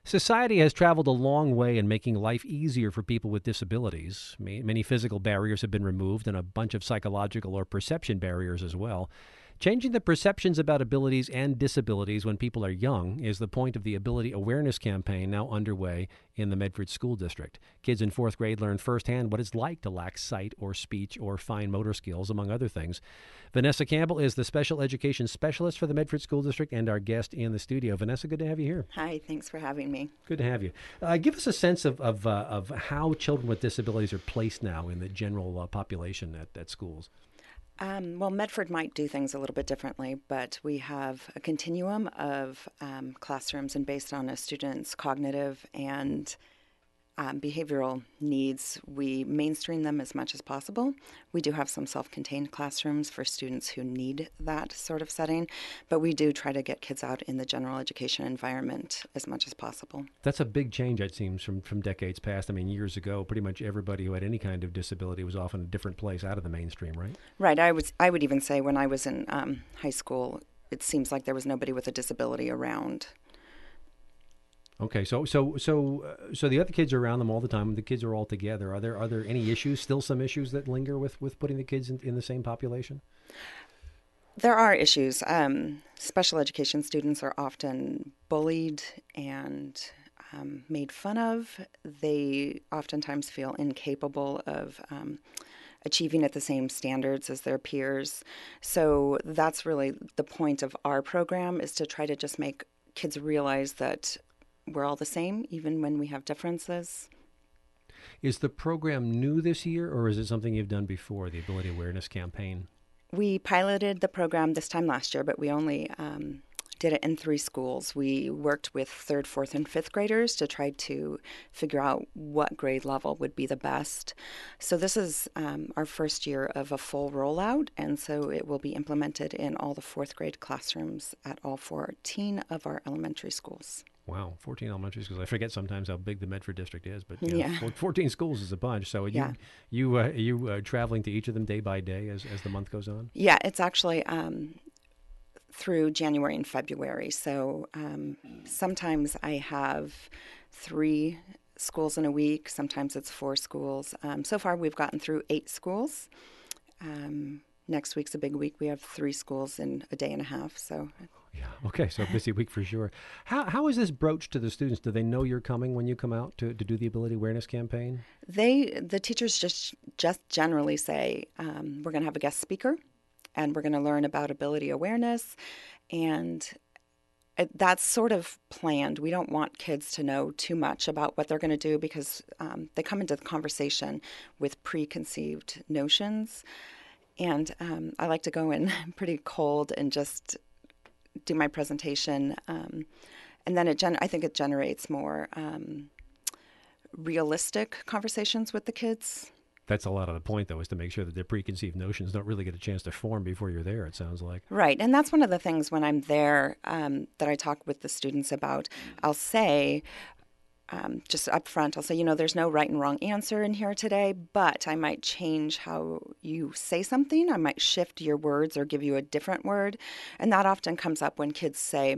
Society has traveled a long way in making life easier for people with disabilities. Many physical barriers have been removed and a bunch of psychological or perception barriers as well. Changing the perceptions about abilities and disabilities when people are young is the point of the Ability Awareness Campaign now underway in the Medford School District. Kids in fourth grade learn firsthand what it's like to lack sight or speech or fine motor skills, among other things. Vanessa Campbell is the special education specialist for the Medford School District and our guest in the studio. Vanessa, good to have you here. Hi, thanks for having me. Good to have you. Give us a sense of how children with disabilities are placed now in the general population at schools. Well, Medford might do things a little bit differently, but we have a continuum of classrooms, and based on a student's cognitive and behavioral needs, we mainstream them as much as possible. We do have some self-contained classrooms for students who need that sort of setting, but we do try to get kids out in the general education environment as much as possible. That's a big change, it seems, from decades past. I mean, years ago, pretty much everybody who had any kind of disability was often a different place out of the mainstream, right? Right. I would even say when I was in high school, it seems like there was nobody with a disability around. Okay, so the other kids are around them all the time. The kids are all together. Are there any issues? Still, some issues that linger with putting the kids in the same population? There are issues. Special education students are often bullied and made fun of. They oftentimes feel incapable of achieving at the same standards as their peers. So that's really the point of our program, is to try to just make kids realize that we're all the same, even when we have differences. Is the program new this year, or is it something you've done before, the Ability Awareness Campaign? We piloted the program this time last year, but we only did it in 3 schools. We worked with 3rd, 4th, and 5th graders to try to figure out what grade level would be the best. So this is our first year of a full rollout, and so it will be implemented in all the 4th grade classrooms at all 14 of our elementary schools. Wow, 14 elementary schools. I forget sometimes how big the Medford district is, but Yeah. 14 schools is a bunch. So Yeah. you traveling to each of them day by day as the month goes on? Yeah, it's actually through January and February. So sometimes I have 3 schools in a week. Sometimes it's 4 schools. So far, we've gotten through 8 schools. Next week's a big week. We have 3 schools in a day and a half. So. Yeah. Okay. So busy week for sure. How is this broached to the students? Do they know you're coming when you come out to do the Ability Awareness Campaign? The teachers just generally say, we're going to have a guest speaker, and we're going to learn about ability awareness, and that's sort of planned. We don't want kids to know too much about what they're going to do, because they come into the conversation with preconceived notions, and I like to go in pretty cold and just do my presentation, and then I think it generates more realistic conversations with the kids. That's a lot of the point, though, is to make sure that their preconceived notions don't really get a chance to form before you're there, it sounds like. Right, and that's one of the things when I'm there that I talk with the students about. I'll say, just up front, I'll say, there's no right and wrong answer in here today, but I might change how you say something. I might shift your words or give you a different word. And that often comes up when kids say,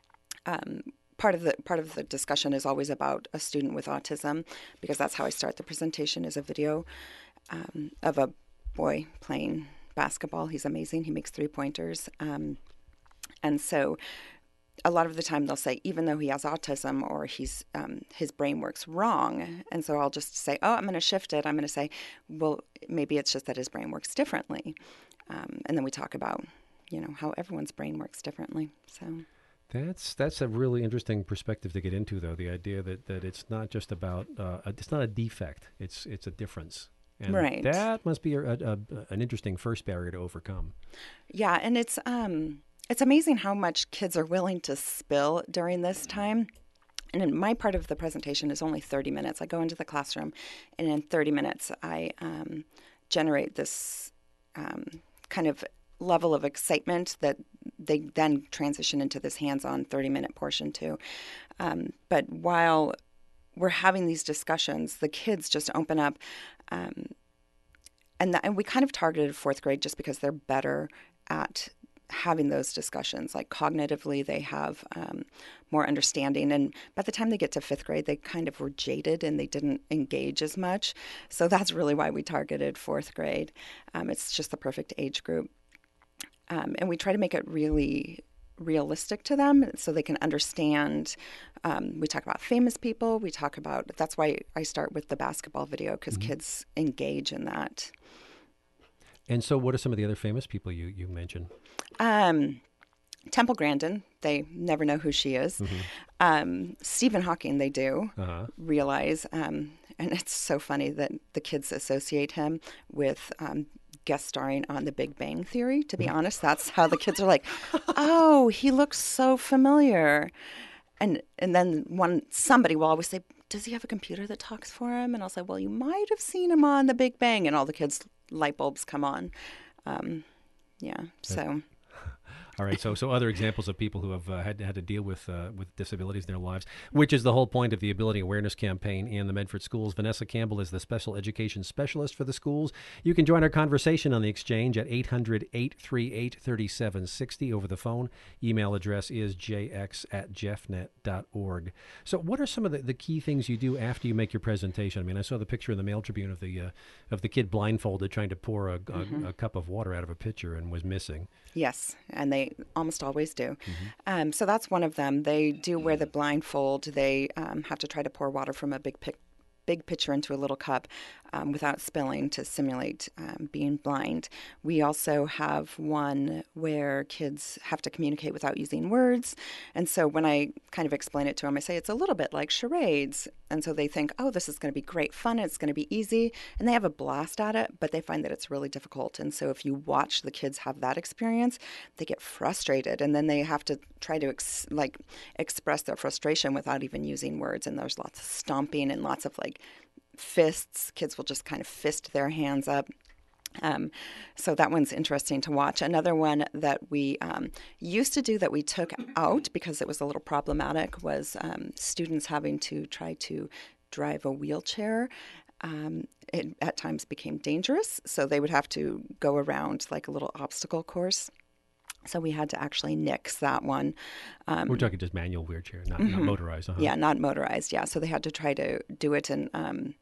part of the discussion is always about a student with autism, because that's how I start the presentation, is a video of a boy playing basketball. He's amazing. He makes 3-pointers. And so a lot of the time they'll say, even though he has autism, or his brain works wrong. And so I'll just say, I'm going to shift it. I'm going to say, well, maybe it's just that his brain works differently. And then we talk about, how everyone's brain works differently. So that's a really interesting perspective to get into, though, the idea that it's not just about, it's not a defect, it's a difference. And right. That must be an interesting first barrier to overcome. Yeah, and it's amazing how much kids are willing to spill during this time. And in my part of the presentation is only 30 minutes. I go into the classroom, and in 30 minutes, I generate this kind of level of excitement that they then transition into this hands-on 30-minute portion too. But while we're having these discussions, the kids just open up, and we kind of targeted 4th grade just because they're better at having those discussions. Like cognitively, they have more understanding. And by the time they get to fifth grade, they kind of were jaded and they didn't engage as much. So that's really why we targeted fourth grade. It's just the perfect age group. And we try to make it really realistic to them so they can understand. We talk about famous people. That's why I start with the basketball video, because kids engage in that. And so what are some of the other famous people you mentioned? Temple Grandin, they never know who she is. Stephen Hawking, they do realize. And it's so funny that the kids associate him with guest starring on The Big Bang Theory. To be honest, that's how the kids are like, oh, he looks so familiar. And then somebody will always say, does he have a computer that talks for him? And I'll say, well, you might have seen him on The Big Bang. And all the kids' light bulbs come on. So... All right, so other examples of people who have had to deal with disabilities in their lives, which is the whole point of the Ability Awareness Campaign in the Medford schools. Vanessa Campbell is the special education specialist for the schools. You can join our conversation on the exchange at 800-838-3760 over the phone. Email address is jx@jeffnet.org. So what are some of the key things you do after you make your presentation? I mean, I saw the picture in the Mail Tribune of the kid blindfolded trying to pour a cup of water out of a pitcher and was missing. Yes, and they almost always do. So that's one of them. They do wear the blindfold. They have to try to pour water from a big pitcher into a little cup without spilling to simulate being blind. We also have one where kids have to communicate without using words. And so when I kind of explain it to them, I say it's a little bit like charades. And so they think, oh, this is going to be great fun. It's going to be easy. And they have a blast at it, but they find that it's really difficult. And so if you watch the kids have that experience, they get frustrated. And then they have to try to express their frustration without even using words. And there's lots of stomping and lots of fists. Kids will just kind of fist their hands up. So that one's interesting to watch. Another one that we used to do that we took out because it was a little problematic was students having to try to drive a wheelchair. It at times became dangerous, so they would have to go around like a little obstacle course. So we had to actually nix that one. We're talking just manual wheelchair, not motorized. Yeah, not motorized. Yeah, so they had to try to do it, and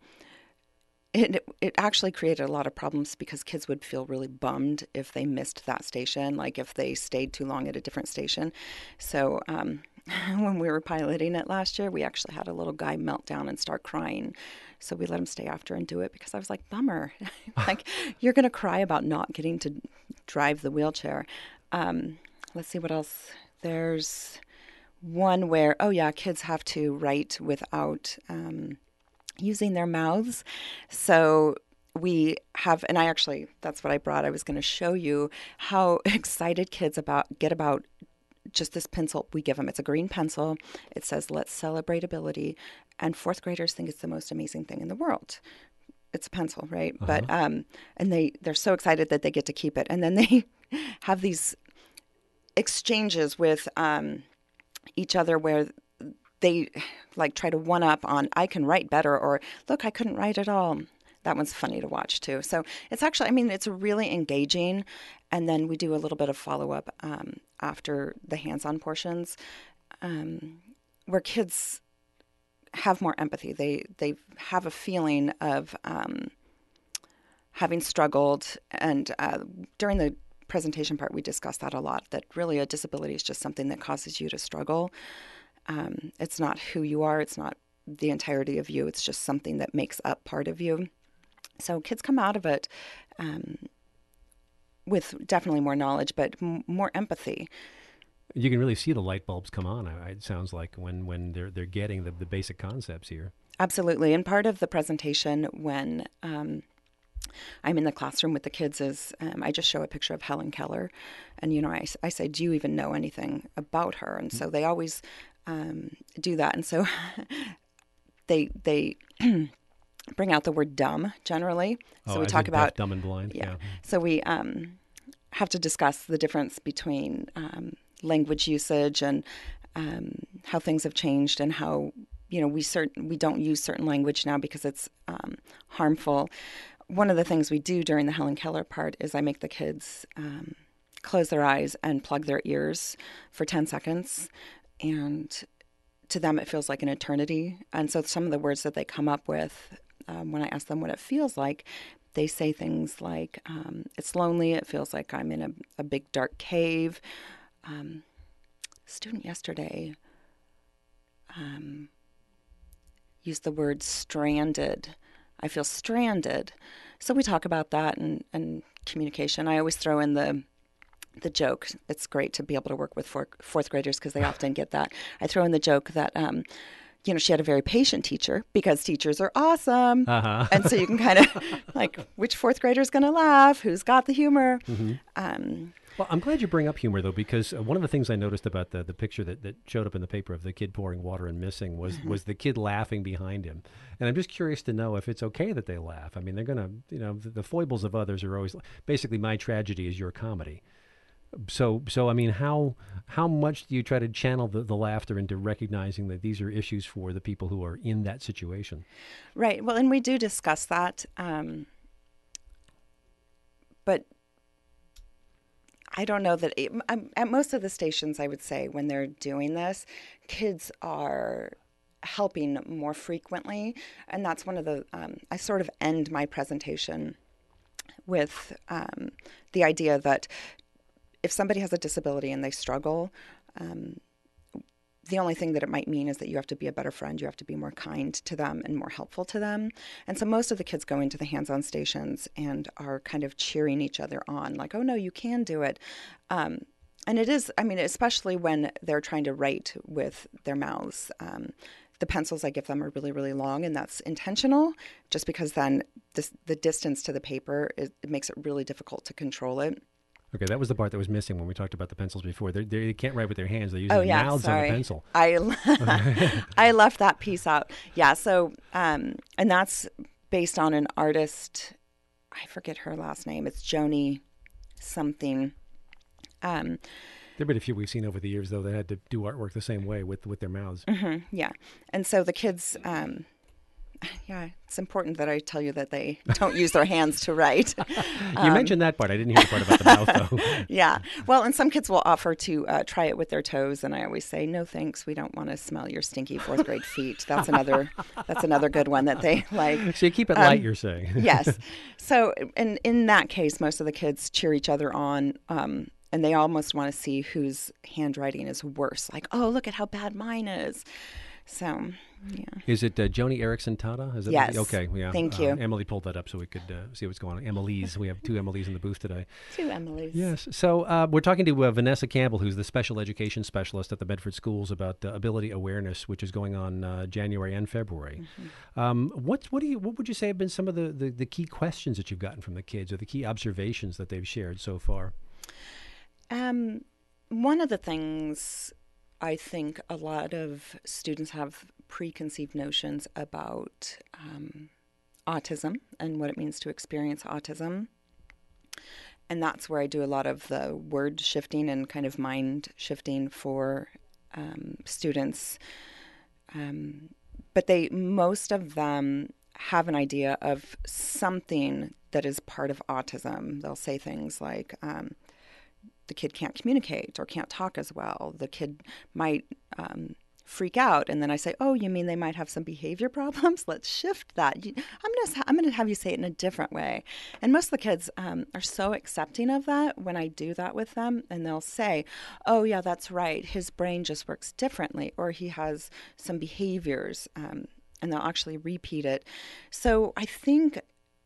it actually created a lot of problems because kids would feel really bummed if they missed that station, like if they stayed too long at a different station. So when we were piloting it last year, we actually had a little guy melt down and start crying. So we let him stay after and do it because I was like, bummer. Like, you're going to cry about not getting to drive the wheelchair. Let's see what else. There's one where, kids have to write without using their mouths. So we have, and that's what I brought. I was going to show you how excited kids get about just this pencil we give them. It's a green pencil. It says, let's celebrate ability. And fourth graders think it's the most amazing thing in the world. It's a pencil, right? But, and they're so excited that they get to keep it. And then they have these exchanges with each other where they try to one up on, I can write better, or look, I couldn't write at all. That one's funny to watch too. So it's actually, it's really engaging. And then we do a little bit of follow-up after the hands-on portions where kids have more empathy. They have a feeling of having struggled. And during the presentation part, we discussed that a lot, that really a disability is just something that causes you to struggle. It's not who you are. It's not the entirety of you. It's just something that makes up part of you. So kids come out of it with definitely more knowledge, but more empathy. You can really see the light bulbs come on, it sounds like, when they're getting the basic concepts here. Absolutely. And part of the presentation when I'm in the classroom with the kids is I just show a picture of Helen Keller. And, I say, do you even know anything about her? And so they always do that. And so they bring out the word dumb generally. So we talk about dumb and blind. Yeah. So we have to discuss the difference between language usage and how things have changed and how we don't use certain language now because it's harmful. One of the things we do during the Helen Keller part is I make the kids close their eyes and plug their ears for 10 seconds. And to them, it feels like an eternity. And so some of the words that they come up with when I ask them what it feels like, they say things like, it's lonely. It feels like I'm in a big dark cave. Student yesterday used the word stranded. I feel stranded. So we talk about that and communication. I always throw in the joke. It's great to be able to work with fourth graders because they often get that. I throw in the joke that, she had a very patient teacher because teachers are awesome. Uh-huh. And so you can kind of like, which fourth grader is going to laugh? Who's got the humor? Mm-hmm. Well, I'm glad you bring up humor, though, because one of the things I noticed about the picture that showed up in the paper of the kid pouring water and missing was the kid laughing behind him. And I'm just curious to know if it's okay that they laugh. I mean, they're going to, the foibles of others are always, basically my tragedy is your comedy. So I mean, how much do you try to channel the laughter into recognizing that these are issues for the people who are in that situation? Right. Well, and we do discuss that. But I don't know that at most of the stations, I would say when they're doing this, kids are helping more frequently. And that's one of the, I sort of end my presentation with the idea that if somebody has a disability and they struggle, the only thing that it might mean is that you have to be a better friend. You have to be more kind to them and more helpful to them. And so most of the kids go into the hands-on stations and are kind of cheering each other on, like, oh, no, you can do it. And it is, I mean, especially when they're trying to write with their mouths. The pencils I give them are really, really long, and that's intentional, just because then the distance to the paper, it makes it really difficult to control it. Okay, that was the part that was missing when we talked about the pencils before. They can't write with their hands. They use their mouths on the pencil. I left that piece out. Yeah, so, and that's based on an artist. I forget her last name. It's Joni something. There have been a few we've seen over the years, though, that had to do artwork the same way with their mouths. Mm-hmm, yeah. And so the kids... yeah, it's important that I tell you that they don't use their hands to write. You mentioned that part. I didn't hear the part about the mouth, though. Yeah. Well, and some kids will offer to try it with their toes, and I always say, no, thanks. We don't want to smell your stinky fourth grade feet. That's another good one that they like. So you keep it light, you're saying. Yes. So in that case, most of the kids cheer each other on, and they almost want to see whose handwriting is worse. Like, oh, look at how bad mine is. So, yeah. Is it Joni Eareckson Tada? Is that yes. Okay, yeah. Thank you. Emily pulled that up so we could see what's going on. Emily's. We have two Emily's in the booth today. Two Emily's. Yes. So we're talking to Vanessa Campbell, who's the special education specialist at the Bedford Schools, about ability awareness, which is going on January and February. Mm-hmm. What would you say have been some of the key questions that you've gotten from the kids, or the key observations that they've shared so far? One of the things I think a lot of students have preconceived notions about autism and what it means to experience autism. And that's where I do a lot of the word shifting and kind of mind shifting for students. But most of them have an idea of something that is part of autism. They'll say things like, the kid can't communicate or can't talk as well. The kid might freak out, and then I say, "Oh, you mean they might have some behavior problems? Let's shift that. I'm gonna have you say it in a different way." And most of the kids are so accepting of that when I do that with them, and they'll say, "Oh, yeah, that's right. His brain just works differently, or he has some behaviors," and they'll actually repeat it. So I think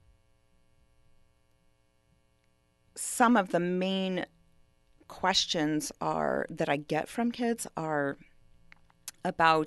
some of the main questions that I get from kids are about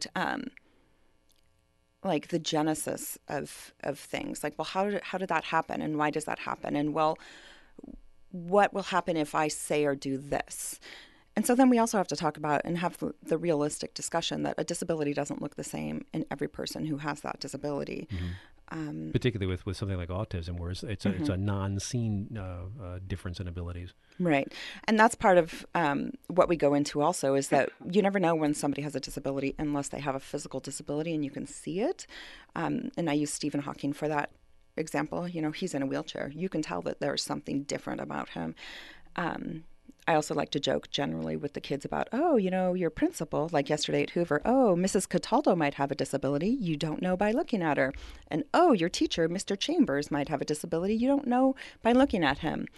like the genesis of things. Like, well, how did that happen, and why does that happen? And well, what will happen if I say or do this? And so then we also have to talk about and have the realistic discussion that a disability doesn't look the same in every person who has that disability. Mm-hmm. Particularly with something like autism, where it's a non-seen difference in abilities. Right. And that's part of what we go into also, is that you never know when somebody has a disability unless they have a physical disability and you can see it. And I use Stephen Hawking for that example. He's in a wheelchair. You can tell that there's something different about him. I also like to joke generally with the kids about, oh, your principal, like yesterday at Hoover, oh, Mrs. Cataldo might have a disability. You don't know by looking at her. And, oh, your teacher, Mr. Chambers, might have a disability. You don't know by looking at him.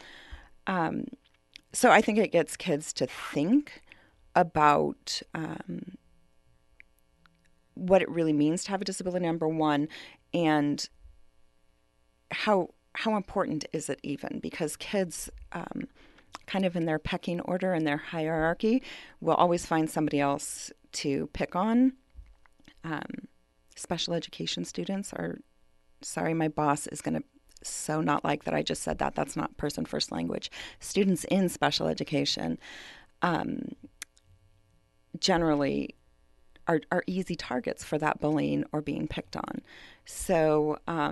So I think it gets kids to think about what it really means to have a disability, number one, and how important is it even? Because kids, kind of in their pecking order and their hierarchy, will always find somebody else to pick on. Special education students are, sorry, my boss is going to so not like that I just said that. That's not person first language. Students in special education generally are easy targets for that bullying or being picked on. So,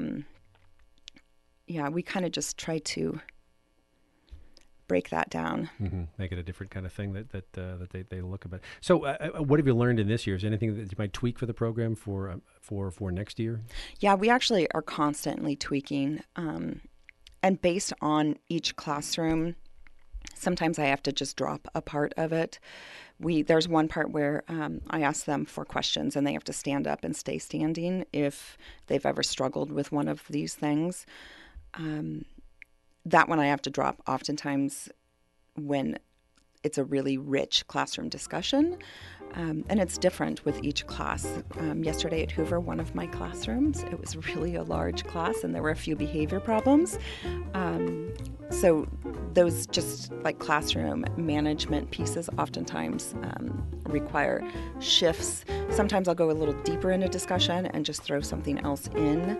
we kind of just try to break that down. Mm-hmm. Make it a different kind of thing that they look at. So, what have you learned in this year? Is there anything that you might tweak for the program for next year? Yeah, we actually are constantly tweaking, and based on each classroom. Sometimes I have to just drop a part of it. There's one part where I ask them for questions, and they have to stand up and stay standing if they've ever struggled with one of these things. That one I have to drop oftentimes when it's a really rich classroom discussion, and it's different with each class. Yesterday at Hoover, one of my classrooms, it was really a large class, and there were a few behavior problems. So those just like classroom management pieces oftentimes require shifts. Sometimes I'll go a little deeper into discussion and just throw something else in.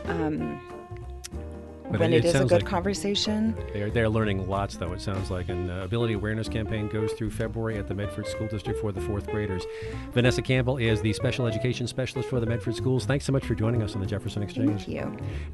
When it is a good conversation. They're learning lots, though, it sounds like. And Ability Awareness Campaign goes through February at the Medford School District for the fourth graders. Vanessa Campbell is the Special Education Specialist for the Medford Schools. Thanks so much for joining us on the Jefferson Exchange. Thank you.